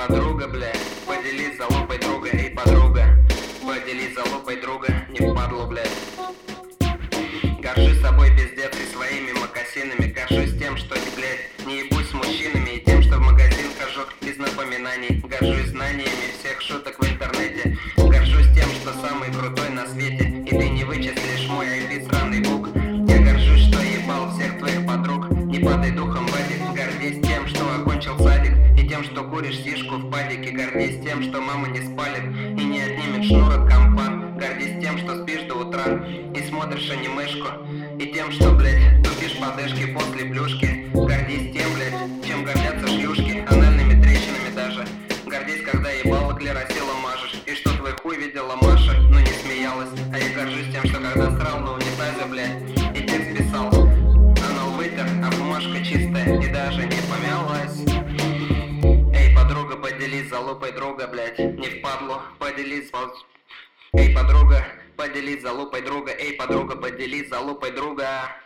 подруга, бля, поделись залупой друга. Эй, подруга, поделись залупой друга, не впадло, блядь. Горжусь собой, пиздец, и своими мокасинами. Горжусь тем, что, блядь, не ебусь с мужчинами. И тем, что в магазин хожу без напоминаний. Горжусь знаниями всех шуток в интернете. Горжусь тем, что самый крутой на свете. И ты не вычислишь мой IP, сраный бук. Я горжусь, что ебал всех твоих подруг. Не падай духом, бадик, гордись тем, что окончил садик. И тем, что куришь сишку в падике. Гордись тем, что мама не спалит и не отнимет шнур от компа. Гордись тем, что спишь до утра и смотришь анимешку. И тем, что, блядь, тупишь подышки после плюшки. Гордись тем, блядь, чем гордятся шлюшки. Анальными трещинами даже. Гордись, когда ебало клеросилом мажешь. И что твой хуй видела Маша, но не смеялась. А я горжусь тем, что когда срал на унитазе, блядь, и текст писал, анал вытер, а бумажка чистая и даже не помялась. Эй, подруга, поделись залупой друга, блядь, не впадло, поделись. Эй, подруга, поделись залупой друга. Эй, подруга, поделись залупой друга.